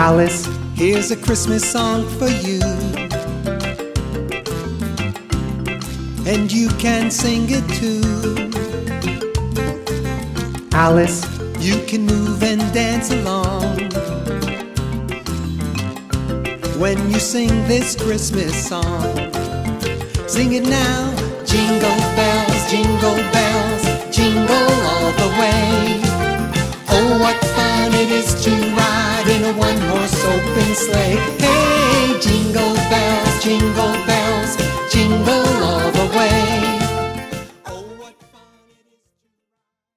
Alice, here's a Christmas song for you, and you can sing it too. Alice, you can move and dance along when you sing this Christmas song. Sing it now. Jingle bells, jingle all the way. Oh, what fun it is to ride in a one-horse open sleigh. Hey, jingle bells,